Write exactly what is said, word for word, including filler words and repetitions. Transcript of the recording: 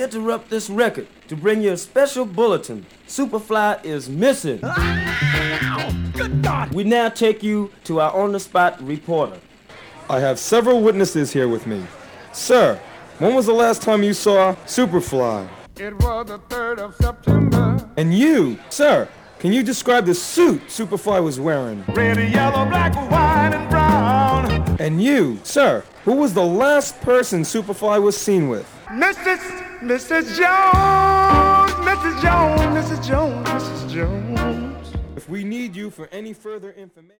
interrupt this record to bring you a special bulletin. Superfly is missing. Good God! We now take you to our on-the-spot reporter. I have several witnesses here with me. Sir, when was the last time you saw Superfly? It was the third of September. And you, sir, can you describe the suit Superfly was wearing? Red, yellow, black, white, and brown. And you, sir, who was the last person Superfly was seen with? Missus Missus Jones, Missus Jones, Missus Jones, Missus Jones. If we need you for any further information...